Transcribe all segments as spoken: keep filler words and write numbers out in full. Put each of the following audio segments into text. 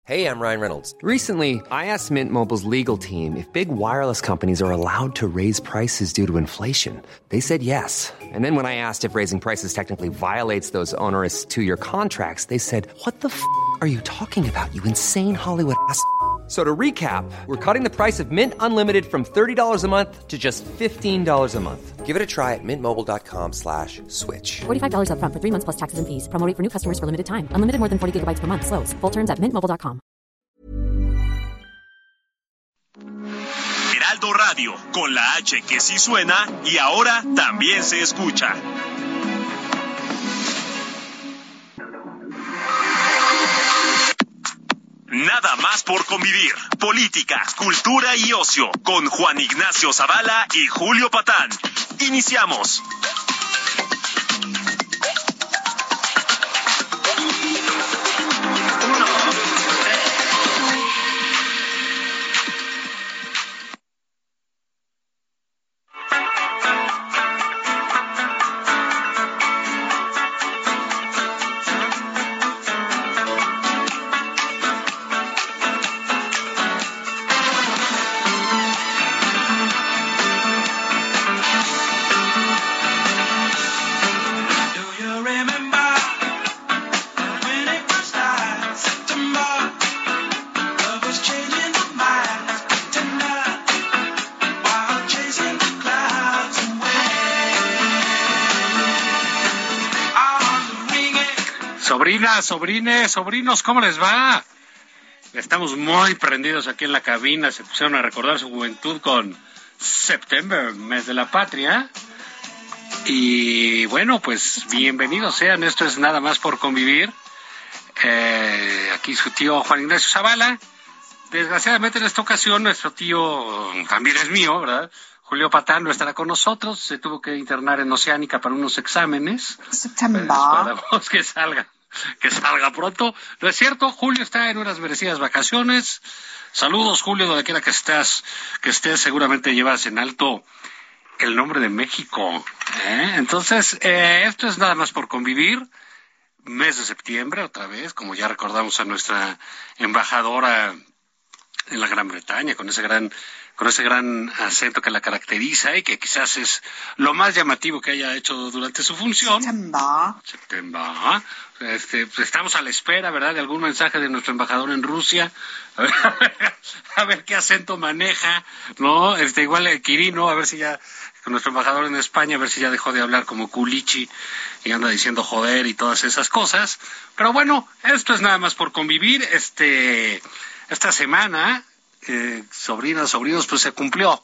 Hey, I'm Ryan Reynolds. Recently, I asked Mint Mobile's legal team if big wireless companies are allowed to raise prices due to inflation. They said yes. And then when I asked if raising prices technically violates those onerous two-year contracts, they said, "What the f*** are you talking about, you insane Hollywood ass?" So to recap, we're cutting the price of Mint Unlimited from thirty dollars a month to just fifteen dollars a month. Give it a try at mintmobile.com slash switch. forty-five dollars up front for three months plus taxes and fees. Promo rate for new customers for limited time. Unlimited more than forty gigabytes per month. Slows full terms at mint mobile dot com. Heraldo Radio, con la H que sí suena y ahora también se escucha. Nada más por convivir. Política, cultura y ocio con Juan Ignacio Zavala y Julio Patán. Iniciamos. Sobrinas, sobrines, sobrinos, ¿cómo les va? Estamos muy prendidos aquí en la cabina. Se pusieron a recordar su juventud con September, mes de la patria. Y bueno, pues bienvenidos sean. Esto es Nada más por convivir. Eh, aquí su tío Juan Ignacio Zavala. Desgraciadamente en esta ocasión nuestro tío también es mío, ¿verdad? Julio Patán no estará con nosotros. Se tuvo que internar en Oceánica para unos exámenes. September. Esperamos que salga. Que salga pronto. ¿No es cierto? Julio está en unas merecidas vacaciones. Saludos, Julio, donde quiera que estés, que estés, seguramente llevas en alto el nombre de México. ¿eh? Entonces, eh, esto es Nada más por convivir. Mes de septiembre, otra vez, como ya recordamos a nuestra embajadora en la Gran Bretaña, con ese gran con ese gran acento que la caracteriza y que quizás es lo más llamativo que haya hecho durante su función. September. September. Este, pues estamos a la espera, ¿verdad?, de algún mensaje de nuestro embajador en Rusia. A ver, a ver qué acento maneja, ¿no? Este, igual el Quirino, a ver si ya, con nuestro embajador en España, a ver si ya dejó de hablar como culichi y anda diciendo joder y todas esas cosas. Pero bueno, esto es Nada más por convivir. Este, esta semana, eh, sobrinas, sobrinos, pues se cumplió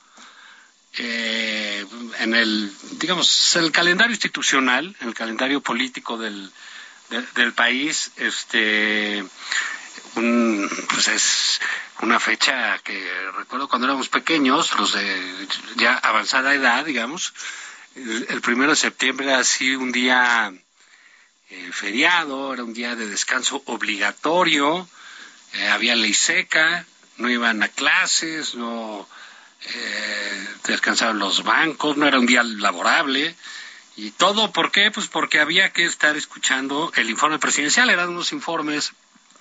eh, en el, digamos, el calendario institucional, en el calendario político del, de, del país, este, un, pues es una fecha que recuerdo cuando éramos pequeños, los de ya avanzada edad, digamos, el, el primero de septiembre era así un día eh, feriado, era un día de descanso obligatorio, eh, había ley seca, no iban a clases, no eh, descansaban los bancos, no era un día laborable. ¿Y todo por qué? Pues porque había que estar escuchando el informe presidencial. Eran unos informes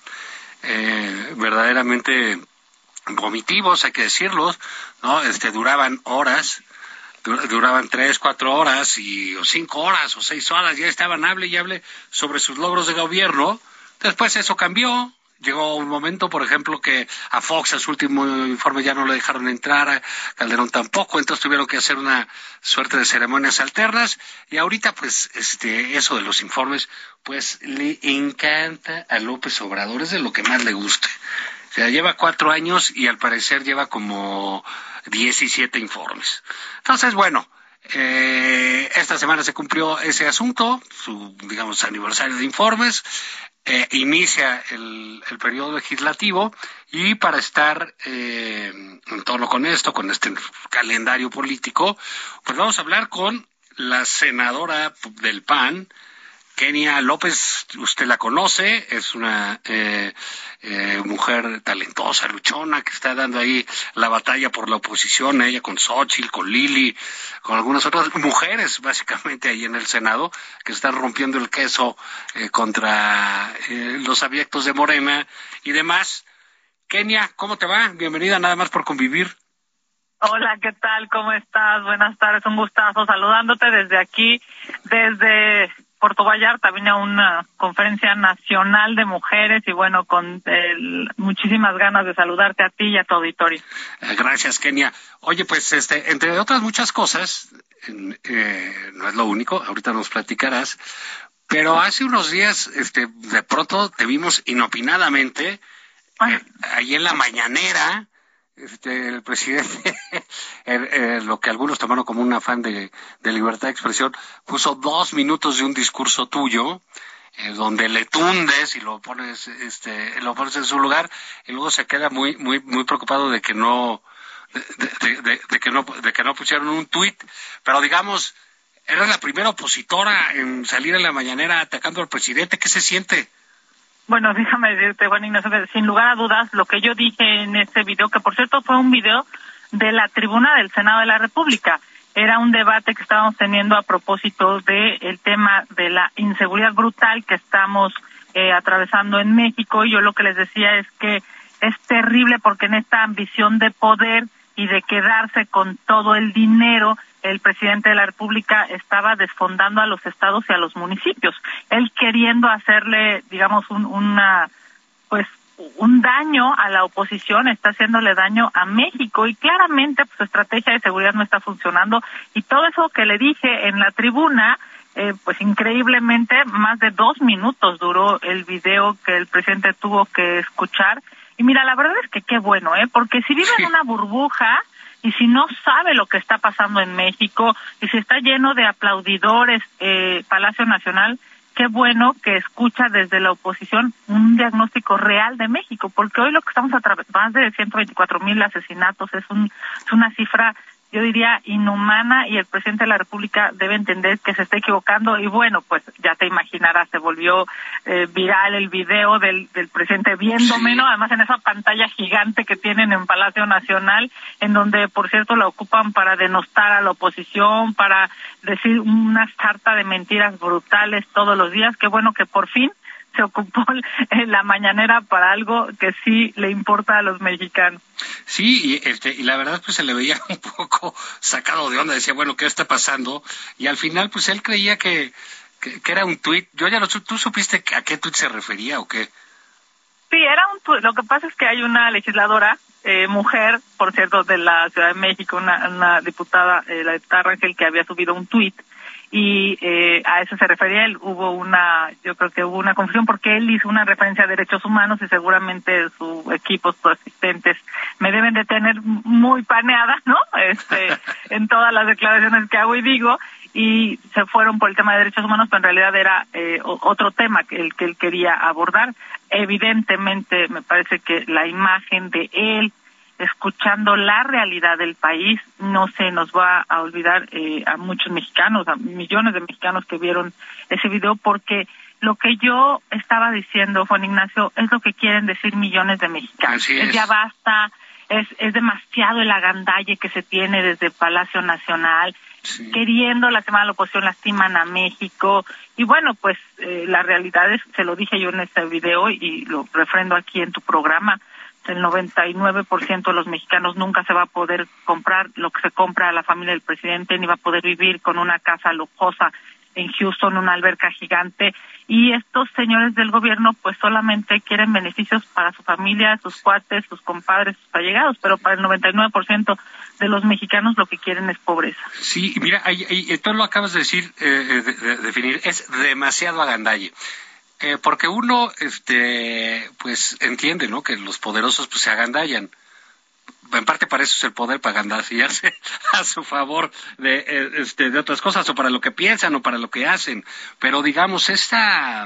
eh, verdaderamente vomitivos, hay que decirlos, ¿no? Este, duraban horas, dur- duraban tres, cuatro horas, y, o cinco horas, o seis horas, ya estaban hable y hable sobre sus logros de gobierno. Después eso cambió. Llegó un momento, por ejemplo, que a Fox en su último informe ya no le dejaron entrar, a Calderón tampoco, entonces tuvieron que hacer una suerte de ceremonias alternas, y ahorita pues este eso de los informes pues le encanta a López Obrador, es de lo que más le gusta. O sea, lleva cuatro años y al parecer lleva como diecisiete informes. Entonces, bueno, eh, esta semana se cumplió ese asunto, su, digamos, aniversario de informes. Eh, inicia el, el periodo legislativo, y para estar eh, en tono con esto, con este calendario político, pues vamos a hablar con la senadora del P A N, Kenia López, usted la conoce, es una eh, eh, mujer talentosa, luchona, que está dando ahí la batalla por la oposición, ella con Xóchitl, con Lili, con algunas otras mujeres, básicamente, ahí en el Senado, que están rompiendo el queso eh, contra eh, los abyectos de Morena y demás. Kenia, ¿cómo te va? Bienvenida, nada más por convivir. Hola, ¿qué tal? ¿Cómo estás? Buenas tardes, un gustazo saludándote desde aquí, desde Puerto Vallarta. Vine a una conferencia nacional de mujeres y bueno, con el, muchísimas ganas de saludarte a ti y a tu auditorio. Gracias, Kenia. Oye, pues este, entre otras muchas cosas, eh, no es lo único, ahorita nos platicarás, pero hace unos días, este, de pronto te vimos inopinadamente eh, ahí en la mañanera. Este, el presidente, el, eh, lo que algunos tomaron como un afán de, de libertad de expresión, puso dos minutos de un discurso tuyo, eh, donde le tundes y lo pones, este, lo pones en su lugar, y luego se queda muy, muy, muy preocupado de que no, de, de, de, de que no, de que no pusieron un tuit, pero digamos, eres la primera opositora en salir en la mañanera atacando al presidente. ¿Qué se siente? Bueno, déjame decirte, Juan Ignacio, sin lugar a dudas, lo que yo dije en ese video, que por cierto fue un video de la tribuna del Senado de la República, era un debate que estábamos teniendo a propósito del tema de la inseguridad brutal que estamos eh, atravesando en México, y yo lo que les decía es que es terrible porque en esta ambición de poder y de quedarse con todo el dinero, el presidente de la República estaba desfondando a los estados y a los municipios, él queriendo hacerle, digamos, un, una, pues, un daño a la oposición, está haciéndole daño a México, y claramente pues, su estrategia de seguridad no está funcionando, y todo eso que le dije en la tribuna, eh, pues increíblemente más de dos minutos duró el video que el presidente tuvo que escuchar, y mira, la verdad es que qué bueno, ¿eh? Porque si vive en una burbuja, y si no sabe lo que está pasando en México, y si está lleno de aplaudidores, eh, Palacio Nacional, qué bueno que escucha desde la oposición un diagnóstico real de México, porque hoy lo que estamos atravesando, más de ciento veinticuatro mil asesinatos, es, un, es una cifra, yo diría, inhumana, y el presidente de la República debe entender que se está equivocando, y bueno, pues ya te imaginarás, se volvió eh, viral el video del, del presidente viéndome, ¿no? Además en esa pantalla gigante que tienen en Palacio Nacional, en donde, por cierto, la ocupan para denostar a la oposición, para decir una sarta de mentiras brutales todos los días. Qué bueno que por fin se ocupó en la mañanera para algo que sí le importa a los mexicanos. Sí, y, este, y la verdad pues se le veía un poco sacado de onda, decía, bueno, ¿qué está pasando? Y al final pues él creía que, que, que era un tuit. Yo ya no, ¿tú supiste a qué tuit se refería o qué? Sí, era un tuit. Lo que pasa es que hay una legisladora, eh, mujer, por cierto, de la Ciudad de México, una, una diputada, eh, la diputada Rangel, que había subido un tuit, y eh, a eso se refería él. Hubo una, yo creo que hubo una confusión porque él hizo una referencia a derechos humanos y seguramente su equipo, sus asistentes, me deben de tener muy paneada, ¿no? Este, en todas las declaraciones que hago y digo, y se fueron por el tema de derechos humanos, pero en realidad era eh, otro tema que el que él quería abordar. Evidentemente, me parece que la imagen de él escuchando la realidad del país, no se nos va a olvidar eh, a muchos mexicanos, a millones de mexicanos que vieron ese video, porque lo que yo estaba diciendo, Juan Ignacio, es lo que quieren decir millones de mexicanos. Así es. Es ya basta, es, es demasiado el agandalle que se tiene desde Palacio Nacional, sí, queriendo lastimar a la oposición, lastiman a México, y bueno, pues eh, la realidad es, se lo dije yo en este video y lo refrendo aquí en tu programa, el noventa y nueve por ciento de los mexicanos nunca se va a poder comprar lo que se compra a la familia del presidente, ni va a poder vivir con una casa lujosa en Houston, una alberca gigante, y estos señores del gobierno pues solamente quieren beneficios para su familia, sus cuates, sus compadres, sus allegados, pero para el noventa y nueve por ciento de los mexicanos lo que quieren es pobreza. Sí, mira, ahí, ahí, tú lo acabas de decir, eh, de, de definir, es demasiado agandalle. Eh, porque uno, este, pues entiende, ¿no? Que los poderosos pues se agandallan. En parte para eso es el poder, para agandallarse a su favor de, eh, este, de otras cosas, o para lo que piensan, o para lo que hacen. Pero digamos, esta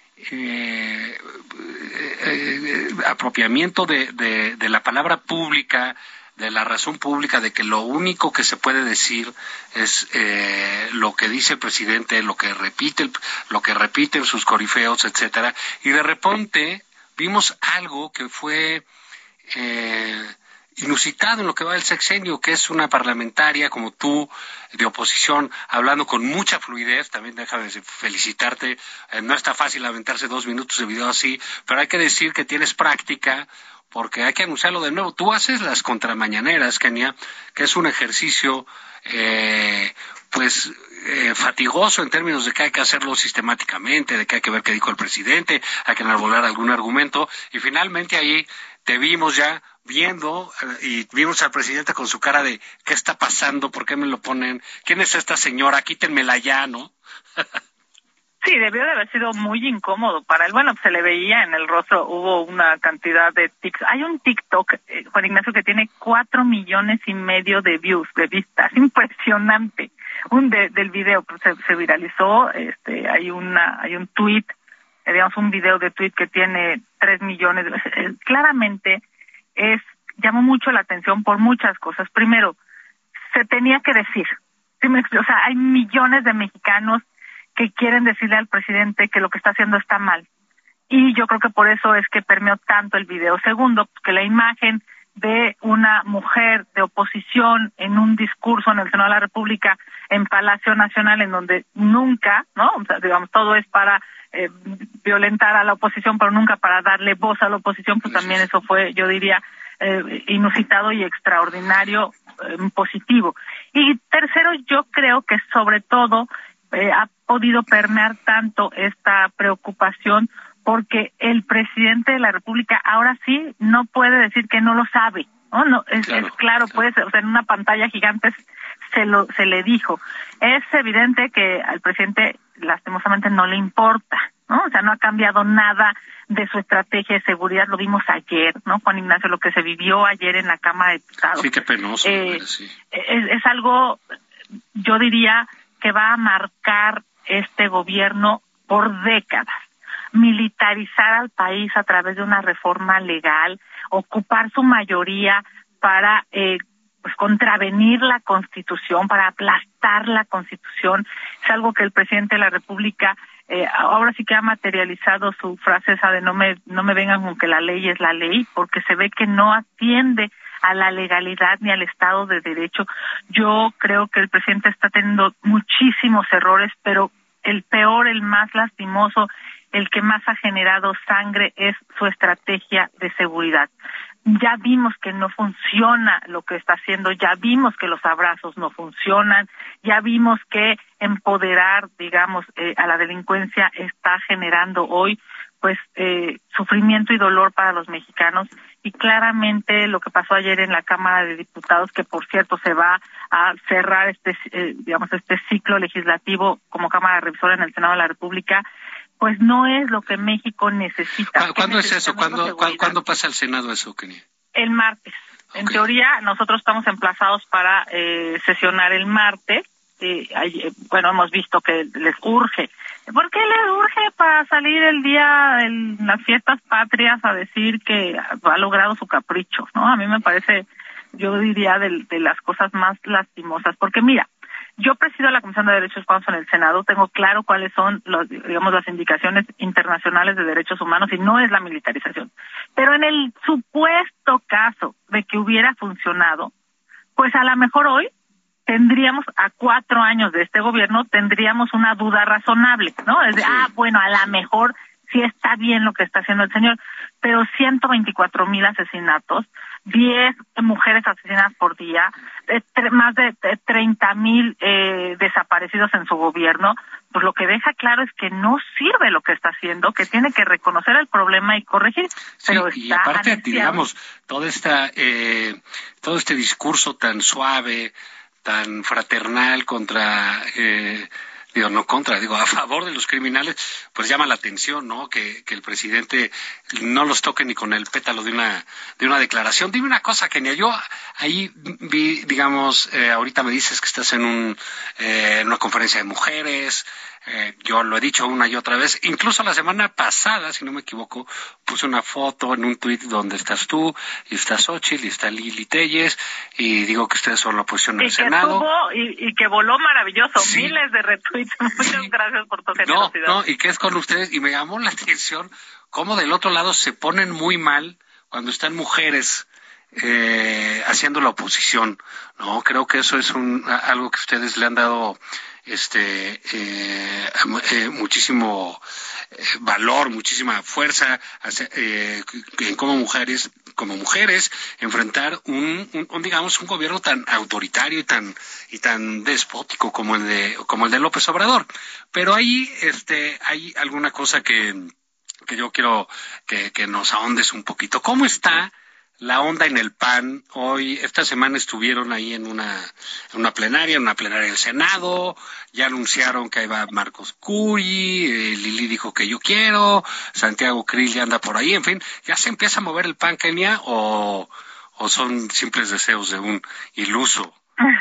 eh, eh, eh, apropiamiento de, de, de la palabra pública, de la razón pública, de que lo único que se puede decir es eh, lo que dice el presidente, lo que repite, el, lo que repiten sus corifeos, etcétera. Y de repente vimos algo que fue eh, inusitado en lo que va del sexenio, que es una parlamentaria como tú, de oposición, hablando con mucha fluidez. También déjame felicitarte, eh, no está fácil aventarse dos minutos de video así, pero hay que decir que tienes práctica, porque hay que anunciarlo de nuevo. Tú haces las contramañaneras, Kenia, que es un ejercicio eh, pues eh, fatigoso en términos de que hay que hacerlo sistemáticamente, de que hay que ver qué dijo el presidente, hay que enarbolar algún argumento, y finalmente ahí te vimos ya viendo eh, y vimos al presidente con su cara de ¿qué está pasando? ¿Por qué me lo ponen? ¿Quién es esta señora? Quítenmela ya, ¿no? Sí, debió de haber sido muy incómodo para él. Bueno, se le veía en el rostro, hubo una cantidad de tics. Hay un TikTok, eh, Juan Ignacio, que tiene cuatro millones y medio de views, de vistas. Impresionante. Un de, del video pues, se, se viralizó. Este, hay una, hay un tweet, eh, digamos un video de tweet que tiene tres millones. Eh, claramente es llamó mucho la atención por muchas cosas. Primero, se tenía que decir. ¿Sí me explico? O sea, hay millones de mexicanos que quieren decirle al presidente que lo que está haciendo está mal. Y yo creo que por eso es que permeó tanto el video. Segundo, que la imagen de una mujer de oposición en un discurso en el Senado de la República, en Palacio Nacional, en donde nunca, ¿no? O sea, digamos, todo es para eh, violentar a la oposición, pero nunca para darle voz a la oposición, pues también eso fue, yo diría, eh, inusitado y extraordinario, eh, positivo. Y tercero, yo creo que sobre todo eh, ha podido permear tanto esta preocupación porque el presidente de la República ahora sí no puede decir que no lo sabe, ¿no? No es claro, es claro, claro. Puede ser, o sea, en una pantalla gigante se lo se le dijo. Es evidente que al presidente lastimosamente no le importa, ¿no? O sea, no ha cambiado nada de su estrategia de seguridad, lo vimos ayer, ¿no? Juan Ignacio, lo que se vivió ayer en la Cámara de Diputados. Sí, qué penoso. Eh, ver, sí. es, es algo, yo diría, que va a marcar este gobierno por décadas. Militarizar al país a través de una reforma legal, ocupar su mayoría para eh, pues contravenir la Constitución, para aplastar la Constitución, es algo que el presidente de la República eh, ahora sí que ha materializado su frase esa de no me no me vengan con que la ley es la ley, porque se ve que no atiende a la legalidad ni al Estado de Derecho. Yo creo que el presidente está teniendo muchísimos errores, pero el peor, el más lastimoso, el que más ha generado sangre es su estrategia de seguridad. Ya vimos que no funciona lo que está haciendo, ya vimos que los abrazos no funcionan, ya vimos que empoderar, digamos, eh, a la delincuencia está generando hoy, pues, eh, sufrimiento y dolor para los mexicanos. Y claramente lo que pasó ayer en la Cámara de Diputados, que por cierto se va a cerrar este, eh, digamos, este ciclo legislativo como Cámara Revisora en el Senado de la República, pues no es lo que México necesita. ¿Cuándo es eso? ¿Cuándo, ¿Cuándo pasa al Senado eso, Kenia? El martes. Okay. En teoría, nosotros estamos emplazados para eh, sesionar el martes. Eh, hay, bueno, hemos visto que les urge. ¿Por qué les urge para salir el día en las fiestas patrias a decir que ha logrado su capricho? ¿No? A mí me parece, yo diría, de, de las cosas más lastimosas. Porque mira, yo presido la Comisión de Derechos Humanos en el Senado, tengo claro cuáles son los, digamos, las indicaciones internacionales de derechos humanos y no es la militarización. Pero en el supuesto caso de que hubiera funcionado, pues a lo mejor hoy tendríamos, a cuatro años de este gobierno, tendríamos una duda razonable, ¿no? Es de, sí. ah, bueno, a lo mejor sí está bien lo que está haciendo el señor, pero ciento veinticuatro mil asesinatos, diez mujeres asesinadas por día, eh, tre- más de, de treinta mil eh, desaparecidos en su gobierno, pues lo que deja claro es que no sirve lo que está haciendo, que tiene que reconocer el problema y corregir. Sí, pero y está aparte, anunciado. digamos, toda esta, eh, todo este discurso tan suave, tan fraternal contra... Eh, digo, no contra, digo, a favor de los criminales, pues llama la atención, ¿no? Que, que el presidente no los toque ni con el pétalo de una de una declaración. Dime una cosa, Kenia, yo ahí vi, digamos, eh, ahorita me dices que estás en un eh, en una conferencia de mujeres, Eh, yo lo he dicho una y otra vez, incluso la semana pasada, si no me equivoco, puse una foto en un tuit donde estás tú, y está Xóchitl, y está Lili Téllez, y digo que ustedes son la oposición en el Senado. Estuvo, y, y que voló maravilloso, Sí. miles de retweets. Muchas Sí. gracias por tu No, generosidad. no, y que es con ustedes, y me llamó la atención cómo del otro lado se ponen muy mal cuando están mujeres eh, haciendo la oposición, ¿no? Creo que eso es un algo que ustedes le han dado este eh, eh, muchísimo eh, valor, muchísima fuerza hacia, eh, en como mujeres, como mujeres enfrentar un, un, un digamos un gobierno tan autoritario y tan y tan despótico como el de como el de López Obrador. Pero ahí este hay alguna cosa que que yo quiero que, que nos ahondes un poquito. ¿Cómo está la onda en el P A N? Hoy, esta semana estuvieron ahí en una, en una plenaria, en una plenaria del Senado, ya anunciaron que ahí va Marcos Curi, eh, Lili dijo que yo quiero, Santiago Krill ya anda por ahí, en fin, ¿ya se empieza a mover el P A N, Kenia, o, o son simples deseos de un iluso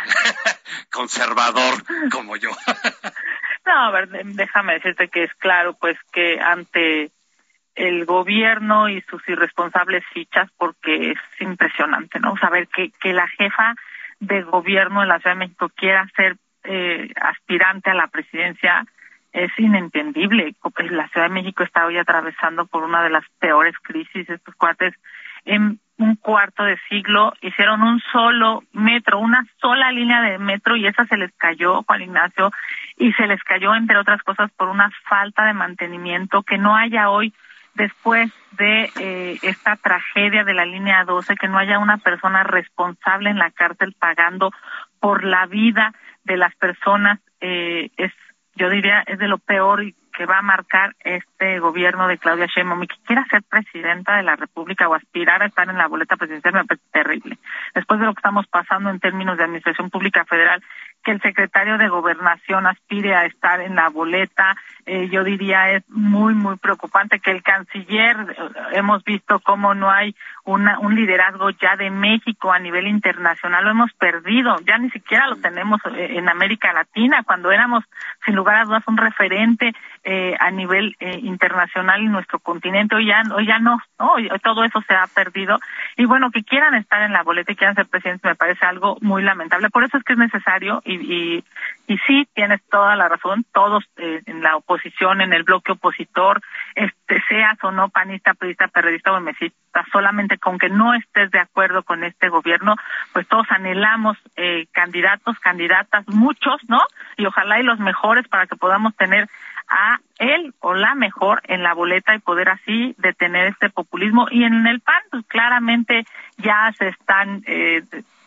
conservador como yo? No, a ver, déjame decirte que es claro, pues, que ante el gobierno y sus irresponsables fichas, porque es impresionante, ¿no? Saber que, que la jefa de gobierno de la Ciudad de México quiera ser eh, aspirante a la presidencia es inentendible. La Ciudad de México está hoy atravesando por una de las peores crisis. Estos cuates en un cuarto de siglo hicieron un solo metro, una sola línea de metro, y esa se les cayó, Juan Ignacio, y se les cayó, entre otras cosas, por una falta de mantenimiento. Que no haya hoy, después de eh, esta tragedia de la línea doce, que no haya una persona responsable en la cárcel pagando por la vida de las personas, eh, es, yo diría, es de lo peor que va a marcar este gobierno de Claudia Sheinbaum. Y que quiera ser presidenta de la República o aspirar a estar en la boleta presidencial me parece terrible. Después de lo que estamos pasando en términos de administración pública federal, que el secretario de Gobernación aspire a estar en la boleta, eh, yo diría es muy, muy preocupante. Que el canciller, eh, hemos visto cómo no hay una, un liderazgo ya de México a nivel internacional, lo hemos perdido, ya ni siquiera lo tenemos eh, en América Latina, cuando éramos, sin lugar a dudas, un referente eh, a nivel eh, internacional en nuestro continente. Hoy ya, hoy ya no, ¿no? Hoy, todo eso se ha perdido. Y bueno, que quieran estar en la boleta y quieran ser presidentes me parece algo muy lamentable. Por eso es que es necesario, y, y, y sí, tienes toda la razón, todos eh, en la oposición, en el bloque opositor, este seas o no panista, priista, perredista o emesista, solamente con que no estés de acuerdo con este gobierno, pues todos anhelamos eh, candidatos, candidatas, muchos, ¿no? Y ojalá y los mejores, para que podamos tener a él o la mejor en la boleta y poder así detener este populismo. Y en el P A N, pues claramente ya se están eh,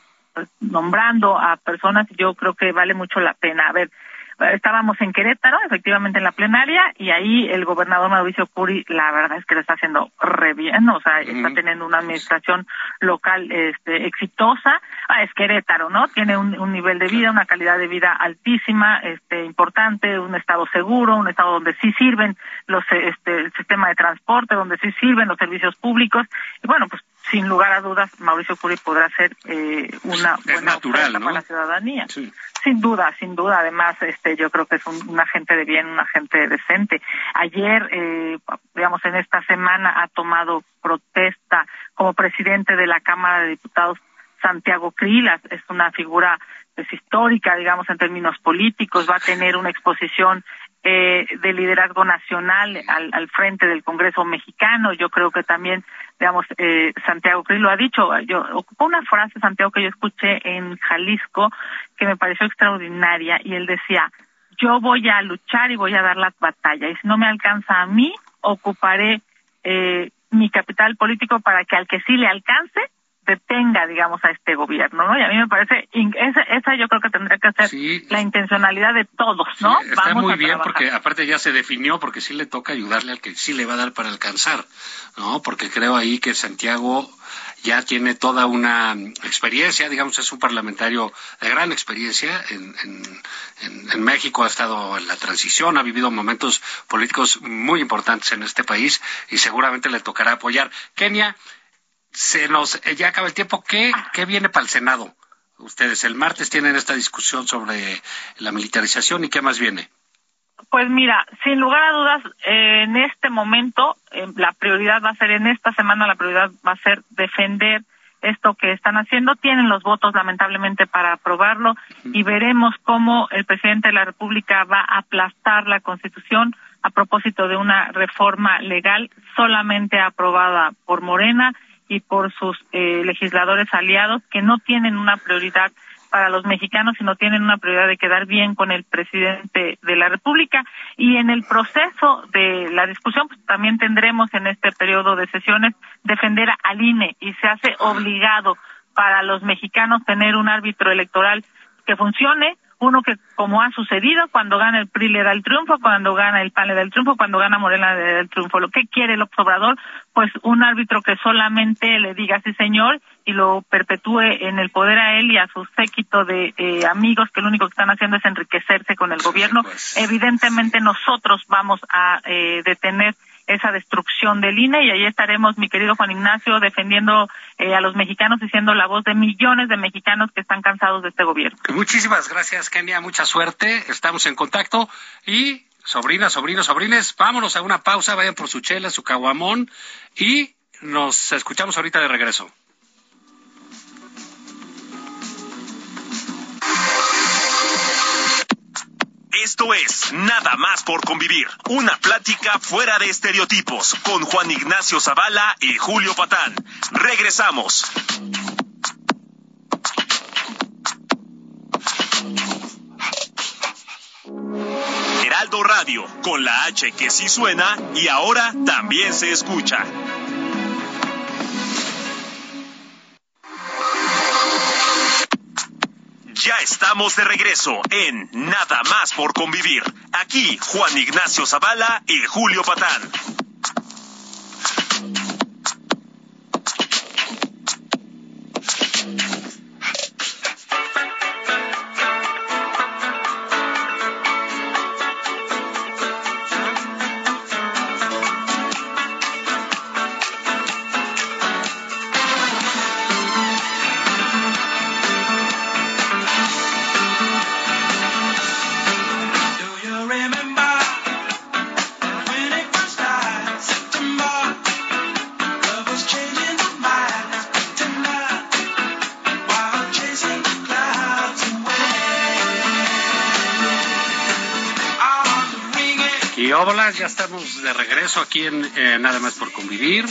nombrando a personas, y yo creo que vale mucho la pena. A ver, estábamos en Querétaro, efectivamente en la plenaria, y ahí el gobernador Mauricio Curi, la verdad es que lo está haciendo re bien, o sea, está uh-huh. teniendo una administración local este, exitosa. Ah, es Querétaro, ¿no? Tiene un, un nivel de vida, una calidad de vida altísima, este, importante, un estado seguro, un estado donde sí sirven los, este, el sistema de transporte, donde sí sirven los servicios públicos, y bueno, pues sin lugar a dudas, Mauricio Curi podrá ser eh, una es buena natural, oferta ¿no? para la ciudadanía. Sí. Sin duda, sin duda. Además, este, yo creo que es un, un agente de bien, un agente decente. Ayer, eh, digamos, en esta semana ha tomado protesta como presidente de la Cámara de Diputados Santiago Krill. Es una figura pues, histórica, digamos, en términos políticos. Va a tener una exposición eh, de liderazgo nacional al, al frente del Congreso mexicano. Yo creo que también, digamos, eh, Santiago Krill lo ha dicho. Yo ocupó una frase, Santiago, que yo escuché en Jalisco, que me pareció extraordinaria, y él decía: yo voy a luchar y voy a dar la batalla, y si no me alcanza a mí, ocuparé eh, mi capital político para que al que sí le alcance detenga, digamos, a este gobierno, ¿no? Y a mí me parece, esa, esa yo creo que tendría que ser sí, la intencionalidad de todos, ¿no? Sí, está Vamos muy a bien trabajar. Porque aparte ya se definió, porque sí le toca ayudarle al que sí le va a dar para alcanzar, ¿no? Porque creo ahí que Santiago ya tiene toda una experiencia, digamos, es un parlamentario de gran experiencia en, en, en, en México, ha estado en la transición, ha vivido momentos políticos muy importantes en este país y seguramente le tocará apoyar. Kenia, se nos ya acaba el tiempo. ¿Qué, qué viene para el Senado? Ustedes el martes tienen esta discusión sobre la militarización, ¿y qué más viene? Pues mira, sin lugar a dudas, eh, en este momento eh, la prioridad va a ser, en esta semana la prioridad va a ser defender esto que están haciendo. Tienen los votos lamentablemente para aprobarlo y veremos cómo el presidente de la República va a aplastar la Constitución a propósito de una reforma legal solamente aprobada por Morena y por sus eh, legisladores aliados, que no tienen una prioridad para los mexicanos, sino tienen una prioridad de quedar bien con el presidente de la República. Y en el proceso de la discusión, pues también tendremos en este periodo de sesiones defender al I N E, y se hace obligado para los mexicanos tener un árbitro electoral que funcione, uno que, como ha sucedido, cuando gana el P R I le da el triunfo, cuando gana el P A N le da el triunfo, cuando gana Morena le da el triunfo. Lo que quiere el Obrador, pues un árbitro que solamente le diga sí señor y lo perpetúe en el poder a él y a su séquito de eh, amigos que lo único que están haciendo es enriquecerse con el gobierno. Pues evidentemente nosotros vamos a eh, detener esa destrucción del I N E y ahí estaremos, mi querido Juan Ignacio, defendiendo eh, a los mexicanos y siendo la voz de millones de mexicanos que están cansados de este gobierno. Muchísimas gracias, Kenia, mucha suerte, estamos en contacto y sobrinas, sobrinos, sobrines, vámonos a una pausa, vayan por su chela, su caguamón y nos escuchamos ahorita de regreso. Esto es Nada más por convivir, una plática fuera de estereotipos con Juan Ignacio Zavala y Julio Patán. Regresamos. Heraldo Radio, con la H que sí suena y ahora también se escucha. Ya estamos de regreso en Nada más por convivir. Aquí Juan Ignacio Zavala y Julio Patán. Hola, ya estamos de regreso aquí en eh, Nada más por convivir,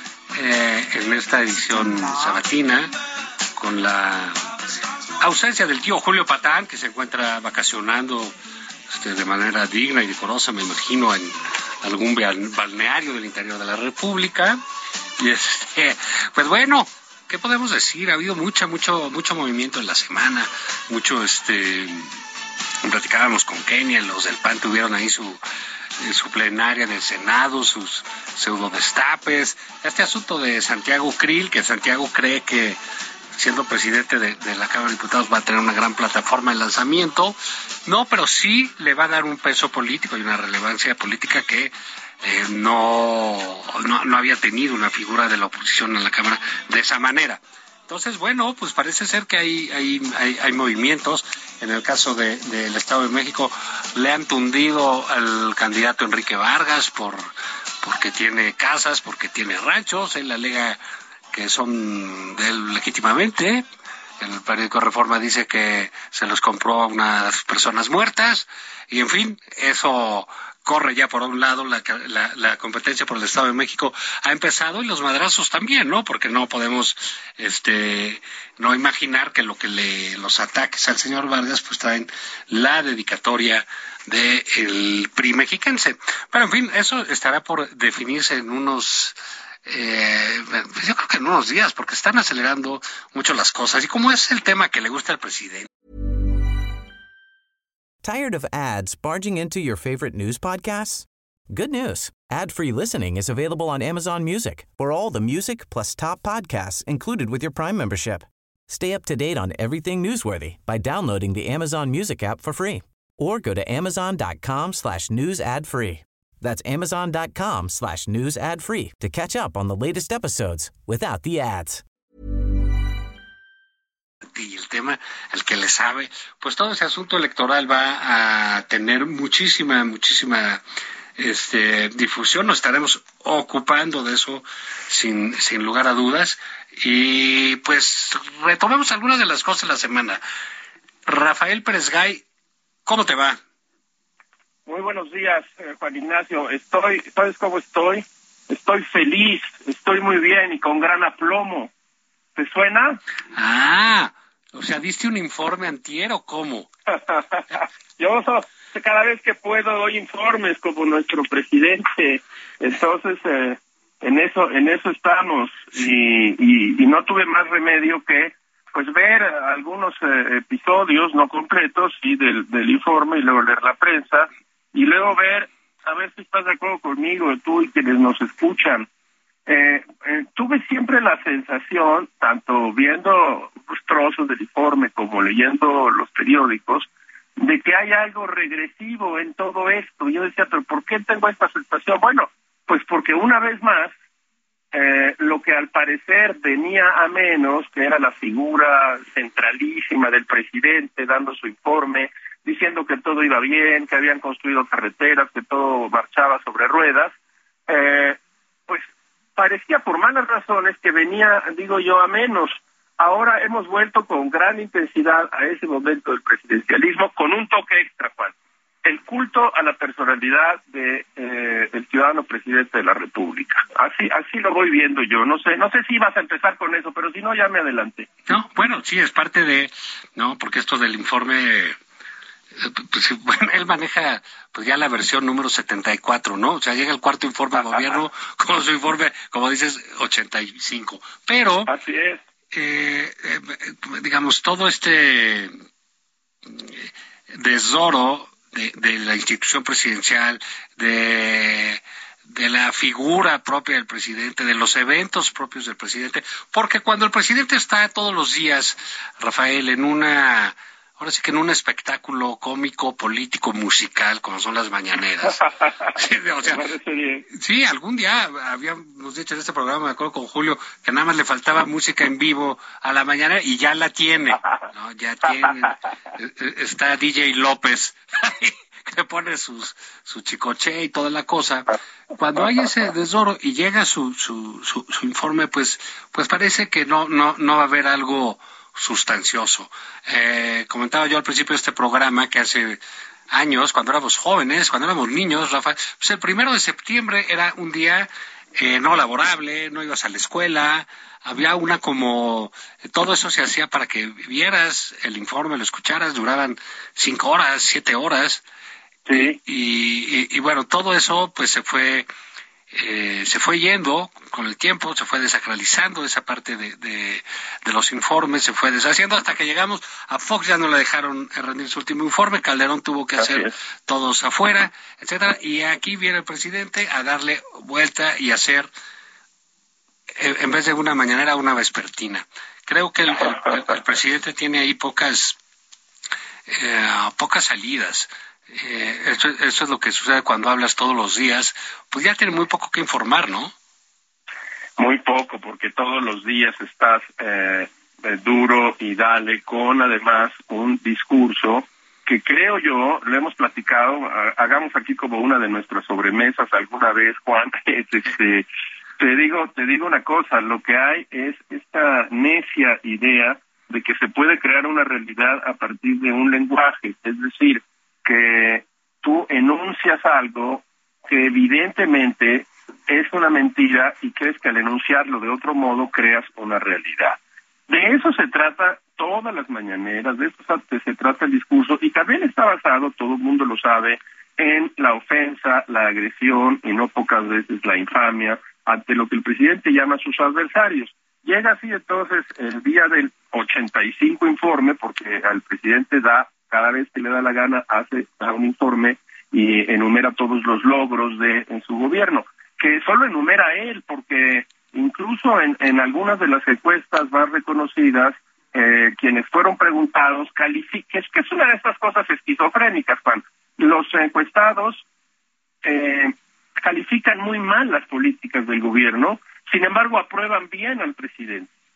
eh, en esta edición sabatina, con la ausencia del tío Julio Patán, que se encuentra vacacionando este, de manera digna y decorosa, me imagino, en algún balneario del interior de la República. Y este, pues bueno, ¿qué podemos decir? Ha habido mucha, mucho, mucho movimiento en la semana, mucho, este, platicábamos con Kenia, los del P A N tuvieron ahí su su plenaria en el Senado, sus pseudo destapes, este asunto de Santiago Krill, que Santiago cree que siendo presidente de, de la Cámara de Diputados va a tener una gran plataforma de lanzamiento. No, pero sí le va a dar un peso político y una relevancia política que eh, no, no, no había tenido una figura de la oposición en la Cámara de esa manera. Entonces, bueno, pues parece ser que hay hay, hay, hay movimientos. En el caso de, del Estado de México, le han tundido al candidato Enrique Vargas por porque tiene casas, porque tiene ranchos. Él alega que son de él legítimamente. El periódico Reforma dice que se los compró a unas personas muertas. Y, en fin, eso corre ya por un lado, la, la, la competencia por el Estado de México ha empezado y los madrazos también, ¿no? Porque no podemos este no imaginar que lo que le los ataques al señor Vargas pues traen la dedicatoria del P R I mexiquense. Pero, en fin, eso estará por definirse en unos... Eh, yo creo que en unos días, porque están acelerando mucho las cosas. Y como es el tema que le gusta al presidente. Tired of ads barging into your favorite news podcasts? Good news. Ad-free listening is available on Amazon Music for all the music plus top podcasts included with your Prime membership. Stay up to date on everything newsworthy by downloading the Amazon Music app for free or go to amazon.com slash news ad free. That's amazon.com slash news ad free to catch up on the latest episodes without the ads. y el tema al que le sabe, pues todo ese asunto electoral va a tener muchísima, muchísima este, difusión. Nos estaremos ocupando de eso sin, sin lugar a dudas. Y pues retomemos algunas de las cosas de la semana. Rafael Pérez Gay, ¿cómo te va? Muy buenos días, eh, Juan Ignacio. Estoy, ¿sabes cómo estoy? Estoy feliz, estoy muy bien y con gran aplomo. ¿Te suena? Ah, o sea, ¿diste un informe antier o cómo? Yo so, cada vez que puedo doy informes como nuestro presidente. Entonces, eh, en eso en eso estamos. Y, y, y no tuve más remedio que pues ver algunos eh, episodios, no completos, sí, del, del informe y luego leer la prensa. Y luego ver, a ver si estás de acuerdo conmigo, tú y quienes nos escuchan. Eh, eh, tuve siempre la sensación, tanto viendo los trozos del informe como leyendo los periódicos, de que hay algo regresivo en todo esto. Yo decía, pero ¿por qué tengo esta sensación? Bueno, pues porque una vez más, eh, lo que al parecer venía a menos, que era la figura centralísima del presidente dando su informe, diciendo que todo iba bien, que habían construido carreteras, que todo marchaba sobre ruedas, eh, pues parecía por malas razones que venía, digo yo, a menos. Ahora hemos vuelto con gran intensidad a ese momento del presidencialismo, con un toque extra, Juan. El culto a la personalidad de eh, el ciudadano presidente de la República. Así así lo voy viendo yo. No sé no sé si vas a empezar con eso, pero si no, ya me adelanté. No, bueno, sí, es parte de, no, porque esto del informe, pues, bueno, él maneja pues ya la versión número setenta y cuatro, ¿no? O sea, llega el cuarto informe de gobierno con su informe, como dices, ochenta y cinco. Pero, así es. Eh, eh, digamos, todo este desdoro de, de la institución presidencial, de de la figura propia del presidente, de los eventos propios del presidente, porque cuando el presidente está todos los días, Rafael, en una, ahora sí que en un espectáculo cómico, político, musical, como son las mañaneras. Sí, o sea, sí, algún día habíamos dicho en este programa, me acuerdo con Julio, que nada más le faltaba música en vivo a la mañana y ya la tiene, ¿no? Ya tiene, está D J López, que pone sus, su chicoche y toda la cosa. Cuando hay ese desdoro y llega su, su, su, su informe, pues, pues parece que no, no, no va a haber algo sustancioso. Eh, comentaba yo al principio de este programa que hace años, cuando éramos jóvenes, cuando éramos niños, Rafa, pues el primero de septiembre era un día eh, no laborable, no ibas a la escuela, había una como, todo eso se hacía para que vieras el informe, lo escucharas, duraban cinco horas, siete horas. Sí. Y, y, y bueno, todo eso pues se fue eh, se fue yendo con el tiempo, se fue desacralizando esa parte de, de, de los informes, se fue deshaciendo hasta que llegamos a Fox, ya no le dejaron rendir su último informe, Calderón tuvo que hacer es. todos afuera, etcétera, y aquí viene el presidente a darle vuelta y hacer, en vez de una mañanera, una vespertina. Creo que el, el, el presidente tiene ahí pocas eh, pocas salidas. Eh, eso, eso es lo que sucede cuando hablas todos los días, pues ya tiene muy poco que informar, ¿no? Muy poco, porque todos los días estás eh, duro y dale, con además un discurso que creo yo, lo hemos platicado, hagamos aquí como una de nuestras sobremesas alguna vez, Juan, este, te digo, te digo una cosa, lo que hay es esta necia idea de que se puede crear una realidad a partir de un lenguaje, es decir, que tú enuncias algo que evidentemente es una mentira y crees que al enunciarlo de otro modo creas una realidad. De eso se trata todas las mañaneras, de eso se trata el discurso, y también está basado, todo el mundo lo sabe, en la ofensa, la agresión y no pocas veces la infamia ante lo que el presidente llama a sus adversarios. Llega así entonces el día del ochenta y cinco informe, porque al presidente da, cada vez que le da la gana, hace da un informe y enumera todos los logros de en su gobierno, que solo enumera él, porque incluso en, en algunas de las encuestas más reconocidas, eh, quienes fueron preguntados, califiques, que es una de estas cosas esquizofrénicas, Juan. Los encuestados eh, califican muy mal las políticas del gobierno, sin embargo aprueban bien al presidente.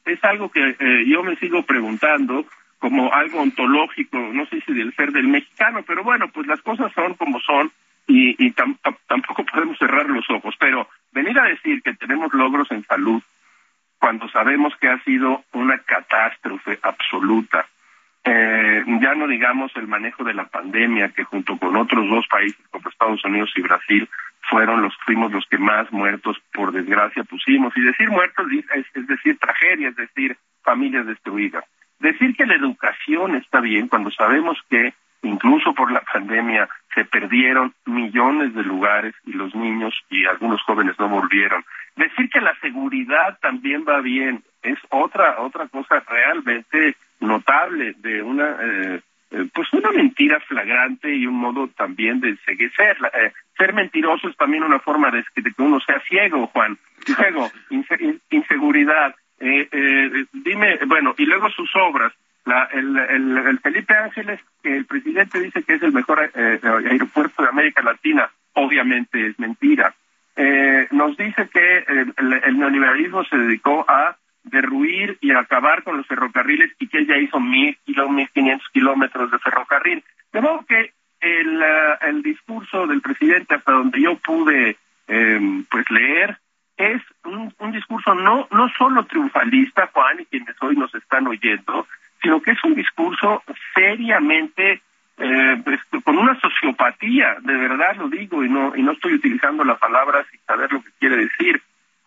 es algo que eh, yo me sigo preguntando como algo ontológico, no sé si del ser del mexicano, pero bueno, pues las cosas son como son y, y tam, tam, tampoco podemos cerrar los ojos. Pero venir a decir que tenemos logros en salud cuando sabemos que ha sido una catástrofe absoluta, Eh, ya no digamos el manejo de la pandemia, que junto con otros dos países como Estados Unidos y Brasil fueron los fuimos los que más muertos por desgracia pusimos, y decir muertos es, es decir tragedia, es decir familias destruidas. Decir que la educación está bien cuando sabemos que incluso por la pandemia se perdieron millones de lugares y los niños y algunos jóvenes no volvieron. Decir que la seguridad también va bien es otra otra cosa realmente notable de una eh, eh, pues una mentira flagrante y un modo también de seguir ser eh, ser mentiroso es también una forma de, de que uno sea ciego, Juan. Luego inse, inseguridad eh, eh, dime bueno y luego sus obras la, el, el, el Felipe Ángeles, que el presidente dice que es el mejor eh, aeropuerto de América Latina, obviamente es mentira. Eh, nos dice que el, el, el neoliberalismo se dedicó a derruir y acabar con los ferrocarriles y que ella hizo mil, mil quinientos kilómetros de ferrocarril. De modo que el, uh, el discurso del presidente, hasta donde yo pude eh, pues leer, es un, un discurso no no solo triunfalista, Juan, y quienes hoy nos están oyendo, sino que es un discurso seriamente eh, pues, con una sociopatía, de verdad lo digo, y no y no estoy utilizando la palabra sin saber lo que quiere decir.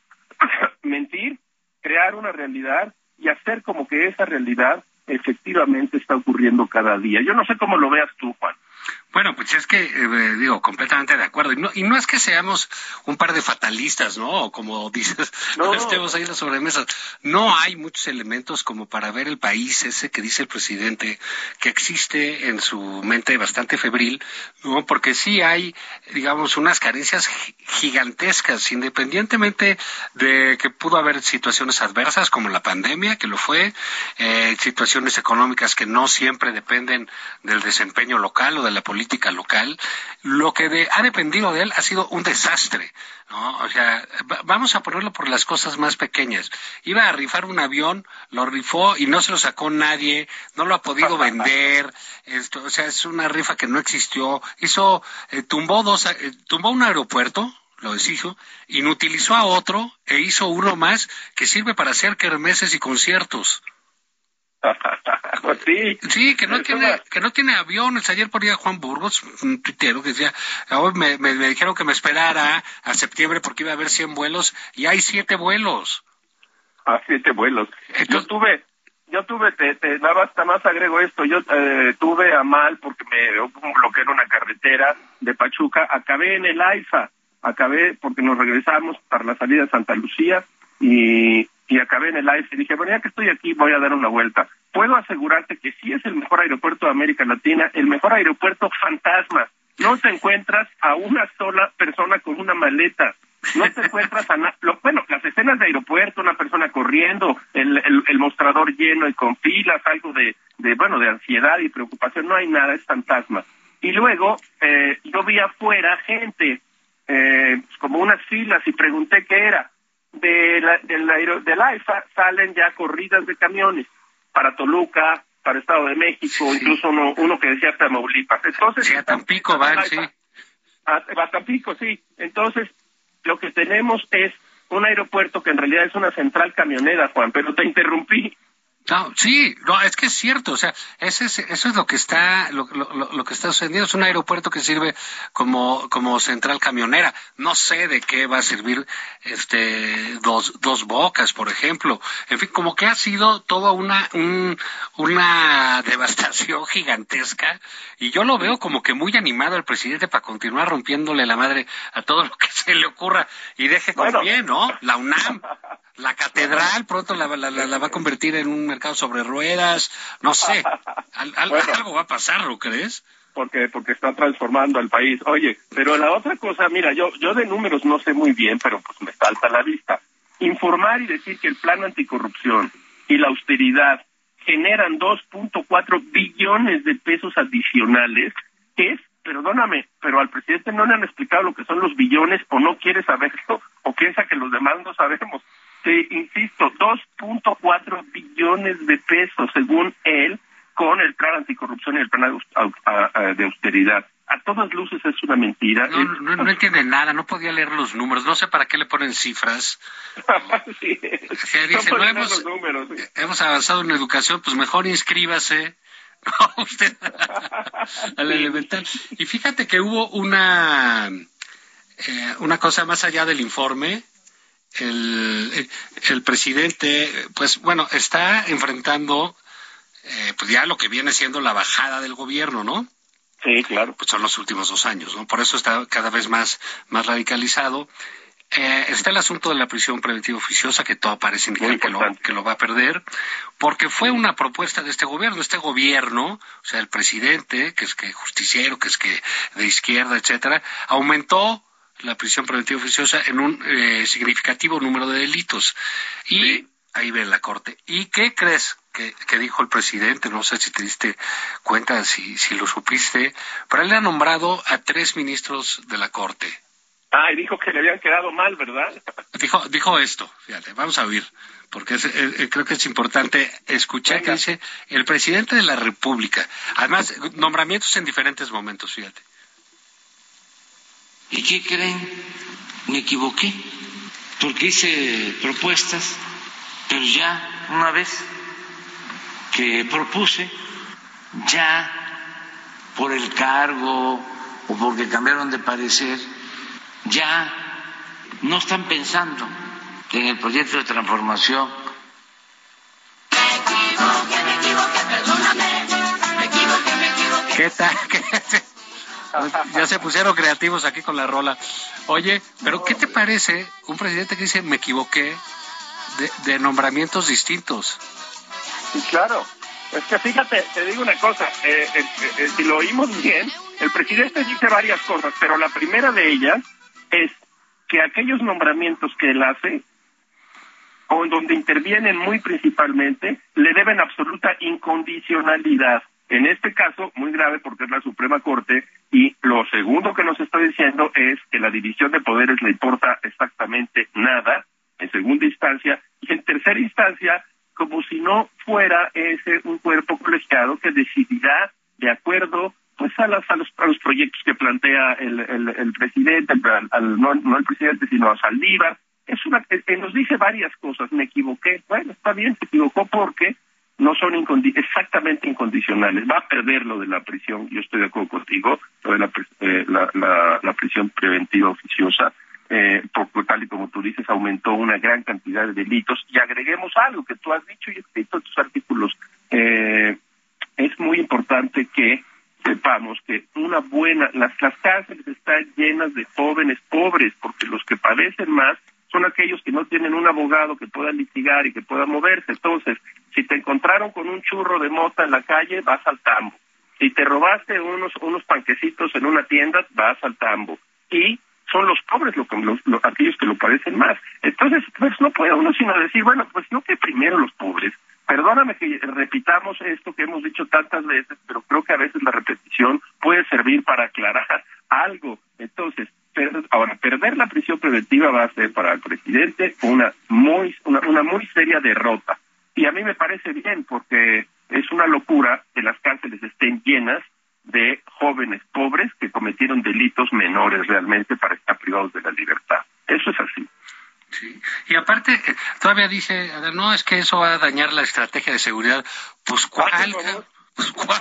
Mentir, crear una realidad y hacer como que esa realidad efectivamente está ocurriendo cada día. Yo no sé cómo lo veas tú, Juan. Bueno, pues es que, eh, digo, completamente de acuerdo. Y no, y no es que seamos un par de fatalistas, ¿no? O como dices, no estemos ahí en las sobremesas. No hay muchos elementos como para ver el país ese que dice el presidente, que existe en su mente bastante febril, ¿no? Porque sí hay, digamos, unas carencias gigantescas, independientemente de que pudo haber situaciones adversas como la pandemia, que lo fue, eh, situaciones económicas que no siempre dependen del desempeño local o de la política local. Lo que de, ha dependido de él ha sido un desastre, ¿no? O sea, va, vamos a ponerlo por las cosas más pequeñas. Iba a rifar un avión, lo rifó y no se lo sacó nadie, no lo ha podido vender, esto, o sea, es una rifa que no existió. Hizo, eh, tumbó dos, eh, tumbó un aeropuerto, lo deshizo, inutilizó a otro e hizo uno más que sirve para hacer kermeses y conciertos. Pues sí, sí, que no tiene va. que no tiene aviones. Ayer ponía Juan Burgos, un tuitero, que decía, hoy me, me, me dijeron que me esperara a septiembre porque iba a haber cien vuelos y hay siete vuelos. Ah, siete vuelos. Entonces, yo tuve, yo tuve, te, te nada más, más agrego esto, yo eh, tuve a mal porque me un bloqueo en una carretera de Pachuca, acabé en el AIFA, acabé porque nos regresamos para la salida de Santa Lucía y y acabé en el AIFA y dije, bueno, ya que estoy aquí voy a dar una vuelta. Puedo asegurarte que sí es el mejor aeropuerto de América Latina, el mejor aeropuerto fantasma. No te encuentras a una sola persona con una maleta, no te encuentras a nada. Bueno, las escenas de aeropuerto, una persona corriendo, el, el, el mostrador lleno y con filas, algo de, de, bueno, de ansiedad y preocupación, no hay nada, es fantasma. Y luego eh, yo vi afuera gente, eh, como unas filas, y pregunté qué era. De la, del, aero, del AIFA salen ya corridas de camiones para Toluca, para Estado de México, sí. Incluso uno, uno que decía Tamaulipas. Entonces, sí, a Tampico van, sí. A, a Tampico, sí. Entonces, lo que tenemos es un aeropuerto que en realidad es una central camionera, Juan, pero te interrumpí. No, sí, no, es que es cierto, o sea, ese es, eso es lo que está, lo, lo, lo que está sucediendo, es un aeropuerto que sirve como, como central camionera. No sé de qué va a servir, este, dos, dos bocas, por ejemplo. En fin, como que ha sido toda una, un, una devastación gigantesca, y yo lo veo como que muy animado el presidente para continuar rompiéndole la madre a todo lo que se le ocurra, y deje con bueno. bien, ¿no? La UNAM. La catedral pronto la, la, la, la va a convertir en un mercado sobre ruedas, no sé, al, al, bueno, algo va a pasar, ¿lo crees? Porque porque está transformando al país. Oye, pero la otra cosa, mira, yo yo de números no sé muy bien, pero pues me salta a la vista. Informar y decir que el plan anticorrupción y la austeridad generan dos punto cuatro billones de pesos adicionales, es, perdóname, pero al presidente no le han explicado lo que son los billones, o no quiere saberlo, o piensa que los demás no sabemos. Sí, insisto, dos punto cuatro billones de pesos, según él, con el plan anticorrupción y el plan de austeridad. A todas luces es una mentira. No, no, no entiende nada, no podía leer los números, no sé para qué le ponen cifras. Sí. O sea, dice, no, hemos, los números, sí. hemos avanzado en educación, pues mejor inscríbase. No, usted al elemental. Y fíjate que hubo una eh, una cosa más allá del informe. El, el, el presidente, pues bueno, está enfrentando eh, pues ya lo que viene siendo la bajada del gobierno, ¿no? Sí, claro. Pues son los últimos dos años, ¿no? Por eso está cada vez más, más radicalizado. Eh, está el asunto de la prisión preventiva oficiosa, que todo parece indicar que lo, que lo va a perder, porque fue una propuesta de este gobierno. Este gobierno, o sea, el presidente, que es que justiciero, que es que de izquierda, etcétera, aumentó la prisión preventiva oficiosa en un eh, significativo número de delitos. Y sí. Ahí ve la Corte. ¿Y qué crees que, que dijo el presidente? No sé si te diste cuenta, si, si lo supiste, pero él ha nombrado a tres ministros de la Corte. Ah, y dijo que le habían quedado mal, ¿verdad? Dijo, dijo esto, fíjate, vamos a oír, porque es, es, creo que es importante escuchar. Venga. Que dice el presidente de la República. Además, nombramientos en diferentes momentos, fíjate. ¿Y qué creen? Me equivoqué, porque hice propuestas, pero ya una vez que propuse, ya por el cargo o porque cambiaron de parecer, ya no están pensando en el proyecto de transformación. Me equivoqué, me equivoqué, perdóname. Me equivoqué, me equivoqué. ¿Qué tal? ¿Qué tal? Ya se pusieron creativos aquí con la rola. Oye, pero ¿qué te parece un presidente que dice me equivoqué de, de nombramientos distintos? Sí, claro. Es que fíjate, te digo una cosa, eh, eh, eh, si lo oímos bien, el presidente dice varias cosas, pero la primera de ellas es que aquellos nombramientos que él hace, o en donde intervienen muy principalmente, le deben absoluta incondicionalidad. En este caso, muy grave porque es la Suprema Corte, y lo segundo que nos está diciendo es que la división de poderes le importa exactamente nada, en segunda instancia, y en tercera instancia, como si no fuera ese un cuerpo colegiado que decidirá de acuerdo pues a, las, a, los, a los proyectos que plantea el, el, el presidente, al, al, no, no el presidente, sino a Saldívar. Es una, eh, nos dice varias cosas, me equivoqué, bueno, está bien, se equivocó porque no son incondi- exactamente incondicionales, va a perder lo de la prisión, yo estoy de acuerdo contigo, lo de la, eh, la, la, la prisión preventiva oficiosa, eh, por, tal y como tú dices, aumentó una gran cantidad de delitos, y agreguemos algo que tú has dicho y escrito en tus artículos, eh, es muy importante que sepamos que una buena, las, las cárceles están llenas de jóvenes pobres, porque los que padecen más son aquellos que no tienen un abogado que pueda litigar y que pueda moverse. Entonces, si te encontraron con un churro de mota en la calle, vas al tambo. Si te robaste unos unos panquecitos en una tienda, vas al tambo. Y son los pobres lo, los, los, aquellos que lo padecen más. Entonces, pues no puede uno sino decir, bueno, pues no que primero los pobres. Perdóname que repitamos esto que hemos dicho tantas veces, pero creo que a veces la repetición puede servir para aclarar algo. Entonces, per, ahora, perder la prisión preventiva va a ser para el presidente una muy, una, una muy seria derrota. Y a mí me parece bien, porque es una locura que las cárceles estén llenas de jóvenes pobres que cometieron delitos menores realmente para estar privados de la libertad. Eso es así. Sí. Y aparte, todavía dice, no, es que eso va a dañar la estrategia de seguridad. Pues, ¿cuál? Pues, ¿cuál?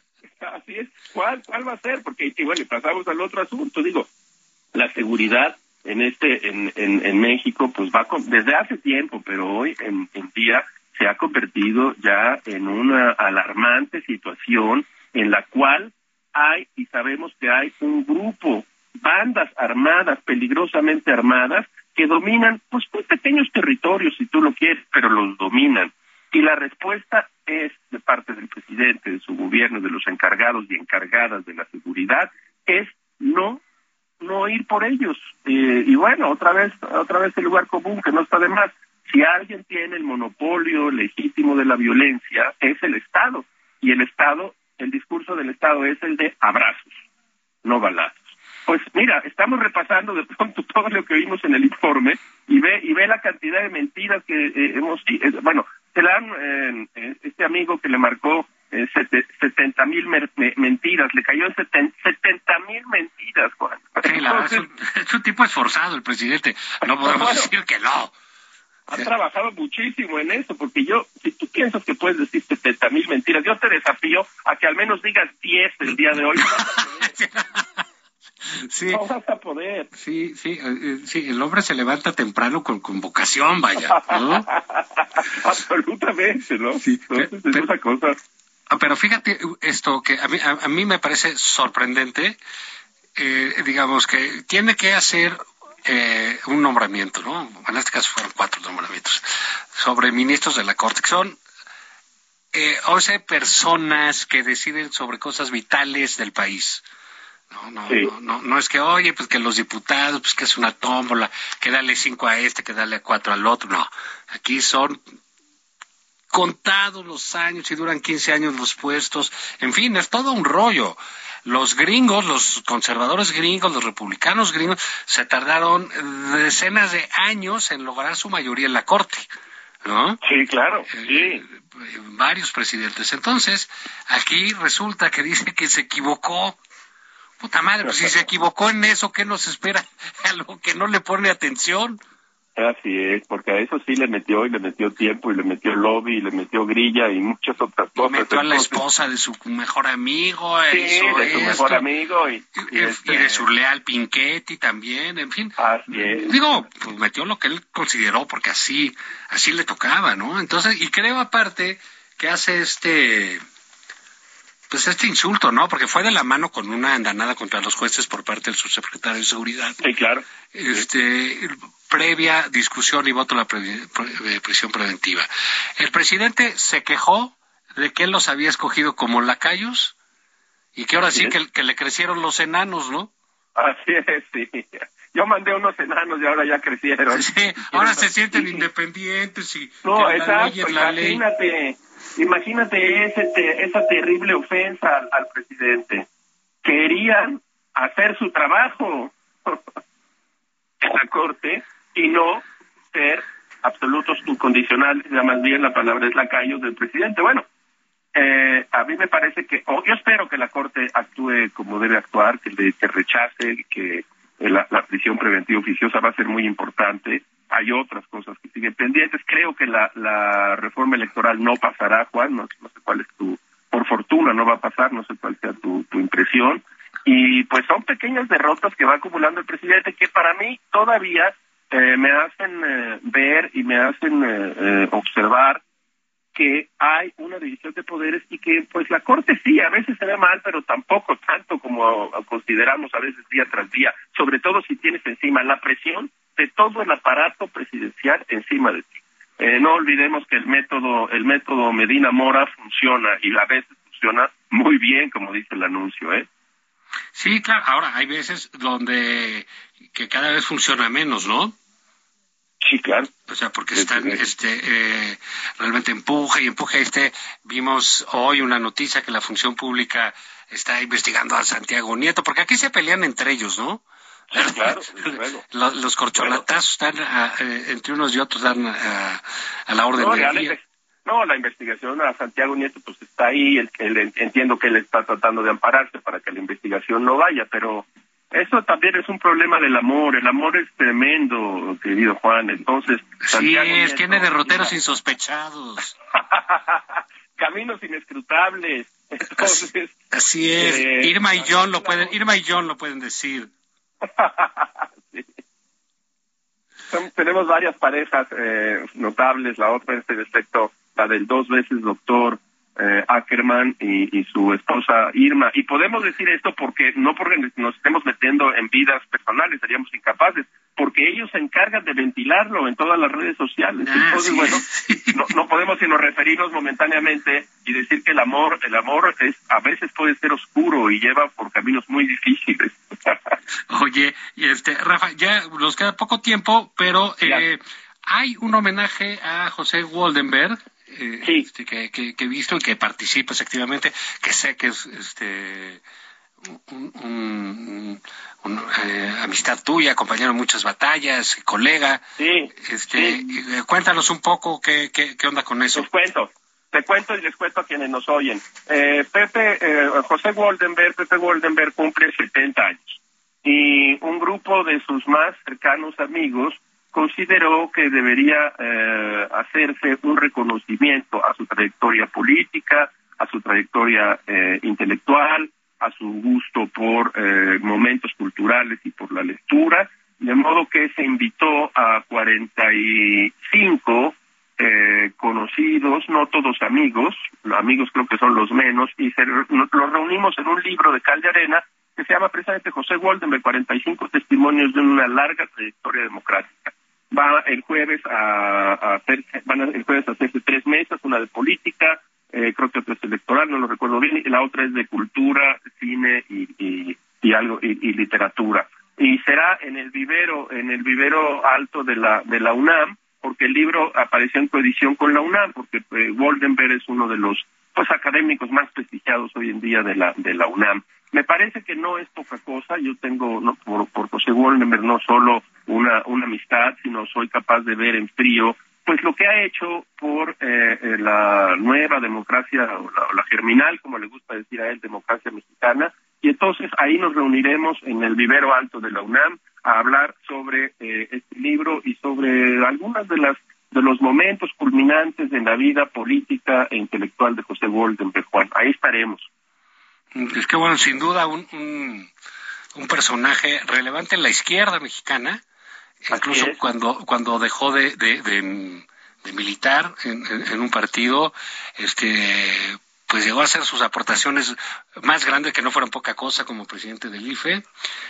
Así es. ¿Cuál, cuál va a ser? Porque, y bueno, pasamos al otro asunto. Digo, la seguridad en este, en, en, en México, pues va con, desde hace tiempo, pero hoy en, en día se ha convertido ya en una alarmante situación en la cual hay, y sabemos que hay un grupo, bandas armadas, peligrosamente armadas, que dominan, pues, muy pequeños territorios, si tú lo quieres, pero los dominan. Y la respuesta es, de parte del presidente, de su gobierno, de los encargados y encargadas de la seguridad, es no, no ir por ellos. Eh, y bueno, otra vez, otra vez el lugar común, que no está de más. Si alguien tiene el monopolio legítimo de la violencia, es el Estado. Y el Estado, el discurso del Estado es el de abrazos, no balazos. Pues mira, estamos repasando de pronto todo lo que vimos en el informe y ve y ve la cantidad de mentiras que eh, hemos... Eh, bueno, se le dan, eh, este amigo que le marcó eh, setenta mil mentiras, le cayó en setenta mil mentiras, Juan. Sí, la verdad, es, un, es un tipo esforzado el presidente, no podemos bueno, decir que no. Ha trabajado muchísimo en eso, porque yo, si tú piensas que puedes decir setenta mil mentiras, yo te desafío a que al menos digas diez el día de hoy. No vas a poder. Sí. No vas a poder. Sí, sí, eh, sí, el hombre se levanta temprano con, con vocación, vaya, ¿no? Absolutamente, ¿no? Sí, Entonces, pero, es esa cosa. Pero fíjate esto, que a mí, a, a mí me parece sorprendente, eh, digamos que tiene que hacer Eh, un nombramiento, ¿no? En este caso fueron cuatro nombramientos sobre ministros de la Corte, que son eh, once personas que deciden sobre cosas vitales del país. No, no, sí. no, no, no es que, oye, pues que los diputados, pues que es una tómbola, que dale cinco a este, que dale cuatro al otro. No, aquí son contados los años y duran quince años los puestos. En fin, es todo un rollo. Los gringos, los conservadores gringos, los republicanos gringos, se tardaron decenas de años en lograr su mayoría en la Corte, ¿no? Sí, claro, sí. Eh, varios presidentes. Entonces, aquí resulta que dice que se equivocó. Puta madre, pues si se equivocó en eso, ¿qué nos espera? Algo que no le pone atención. Así es, porque a eso sí le metió y le metió tiempo y le metió lobby y le metió grilla y muchas otras cosas. Y metió a la esposa de su mejor amigo. Sí, hizo de su esto, mejor amigo. Y, y, y, este... y de su leal Pinchetti también, en fin. Así es. Digo, pues metió lo que él consideró porque así, así le tocaba, ¿no? Entonces, y creo aparte que hace este... pues este insulto, ¿no? Porque fue de la mano con una andanada contra los jueces por parte del subsecretario de Seguridad. Sí, claro. Este, sí. Previa discusión y voto a la pre, pre, prisión preventiva. El presidente se quejó de que él los había escogido como lacayos y que ahora sí, sí que, que le crecieron los enanos, ¿no? Así es, sí. Yo mandé unos enanos y ahora ya crecieron. Sí, ahora se sienten independientes y no, que exacto, la ley es la imagínate. ley. Imagínate ese te, esa terrible ofensa al, al presidente. Querían hacer su trabajo en la Corte y no ser absolutos incondicionales, ya más bien la palabra es lacayos del presidente. Bueno, eh, a mí me parece que, oh, yo espero que la Corte actúe como debe actuar, que, le, que rechace, que la, la prisión preventiva oficiosa va a ser muy importante. Hay otras cosas que siguen pendientes. Creo que la, la reforma electoral no pasará, Juan, no, no sé cuál es tu, por fortuna no va a pasar, no sé cuál sea tu, tu impresión. Y pues son pequeñas derrotas que va acumulando el presidente que para mí todavía eh, me hacen eh, ver y me hacen eh, eh, observar que hay una división de poderes y que pues la Corte sí, a veces se ve mal, pero tampoco tanto como consideramos a veces día tras día, sobre todo si tienes encima la presión de todo el aparato presidencial encima de ti. Eh, no olvidemos que el método el método Medina Mora funciona y a veces funciona muy bien, como dice el anuncio, ¿eh? Sí, claro. Ahora, hay veces donde que cada vez funciona menos, ¿no? Sí, claro. O sea, porque están este eh, realmente empuje y empuje. Este, vimos hoy una noticia que la Función Pública está investigando a Santiago Nieto, porque aquí se pelean entre ellos, ¿no? Sí, claro, bueno. los, los corcholatazos bueno. están a, eh, entre unos y otros dan a, a la orden no, del día. No, la investigación a Santiago Nieto pues está ahí, el, el, entiendo que él está tratando de ampararse para que la investigación no vaya, pero eso también es un problema del amor, el amor es tremendo, querido Juan, entonces... Santiago sí, es, Nieto, tiene derroteros mira. insospechados. Caminos inescrutables, entonces... Así es, eh, Irma y John lo pueden, Irma y John lo pueden decir. Sí. Son, tenemos varias parejas eh, notables, la otra en este respecto, la del dos veces doctor eh, Ackerman y, y su esposa Irma. Y podemos decir esto porque no porque nos estemos metiendo en vidas personales, seríamos incapaces, porque ellos se encargan de ventilarlo en todas las redes sociales. Ah, Entonces, sí. bueno, no, no podemos sino referirnos momentáneamente y decir que el amor, el amor es a veces puede ser oscuro y lleva por caminos muy difíciles. Oye, y este, Rafa, ya nos queda poco tiempo, pero eh, hay un homenaje a José Woldenberg, eh, sí. este, que, que, que he visto y que participas activamente, que sé que es este un, un, un eh, amistad tuya, compañero en muchas batallas, colega. Sí. Este, sí. Eh, cuéntanos un poco qué, qué, qué onda con eso. Les cuento. Te cuento y les cuento a quienes nos oyen. Eh, Pepe, eh, José Goldenberg, Pepe Goldenberg cumple setenta años y un grupo de sus más cercanos amigos consideró que debería eh, hacerse un reconocimiento a su trayectoria política, a su trayectoria eh, intelectual, a su gusto por eh, momentos culturales y por la lectura, de modo que se invitó a cuarenta y cinco Eh, conocidos, no todos amigos, los amigos creo que son los menos, y se, los reunimos en un libro de Cal de Arena que se llama precisamente José Goldenberg, cuarenta y cinco testimonios de una larga trayectoria democrática. Va el jueves a, a hacer, van a, el jueves a hacerse tres mesas, una de política, eh, creo que otra es electoral, no lo recuerdo bien, y la otra es de cultura, cine y, y, y algo y, y literatura. Y será en el vivero, en el vivero alto de la de la UNAM, porque el libro apareció en coedición con la UNAM, porque eh, Goldenberg es uno de los pues académicos más prestigiados hoy en día de la de la UNAM. Me parece que no es poca cosa. Yo tengo no por, por José Goldenberg no solo una una amistad, sino soy capaz de ver en frío pues lo que ha hecho por eh, eh, la nueva democracia o la, o la germinal, como le gusta decir a él, democracia mexicana. Y entonces ahí nos reuniremos en el vivero alto de la UNAM a hablar sobre eh, este libro y sobre algunas de las de los momentos culminantes de la vida política e intelectual de José Goldenberg, Juan. Ahí estaremos. Es que bueno, sin duda un, un, un personaje relevante en la izquierda mexicana, incluso cuando cuando dejó de, de, de, de militar en, en, en un partido, este pues llegó a hacer sus aportaciones más grandes, que no fueran poca cosa, como presidente del I F E.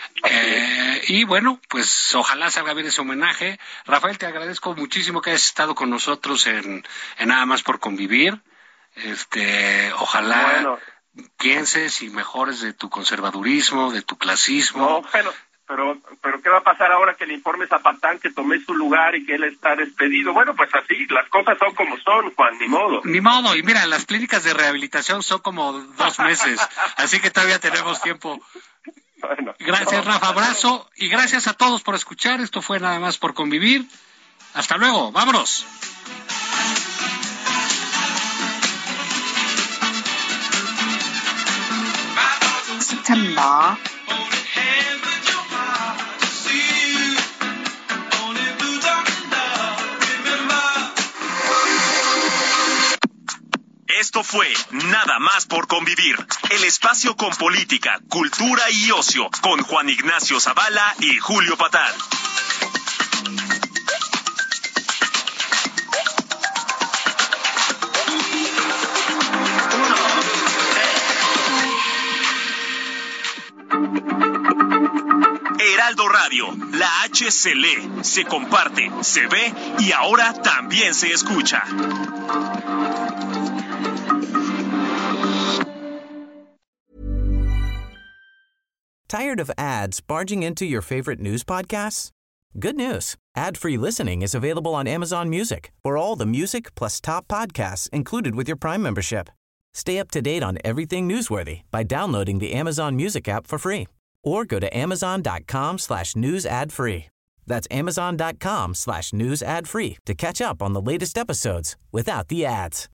Eh, y bueno, pues ojalá salga bien ese homenaje. Rafael, te agradezco muchísimo que hayas estado con nosotros en, en Nada Más por Convivir. Este, ojalá bueno. pienses y mejores de tu conservadurismo, de tu clasismo. No, pero... Pero, pero ¿qué va a pasar ahora que le informes a Patán que tomé su lugar y que él está despedido? Bueno, pues así, las cosas son como son, Juan, ni modo. Ni modo, y mira, las clínicas de rehabilitación son como dos meses, así que todavía tenemos tiempo. Bueno, gracias, no, Rafa, abrazo, y gracias a todos por escuchar. Esto fue Nada Más por Convivir. Hasta luego, vámonos. September. Esto fue Nada Más por Convivir, el espacio con política, cultura y ocio, con Juan Ignacio Zavala y Julio Patán. Heraldo Radio, la H se lee, se comparte, se ve y ahora también se escucha. Tired of ads barging into your favorite news podcasts? Good news. Ad-free listening is available on Amazon Music for all the music plus top podcasts included with your Prime membership. Stay up to date on everything newsworthy by downloading the Amazon Music app for free or go to amazon.com slash news ad free. That's amazon.com slash news ad free to catch up on the latest episodes without the ads.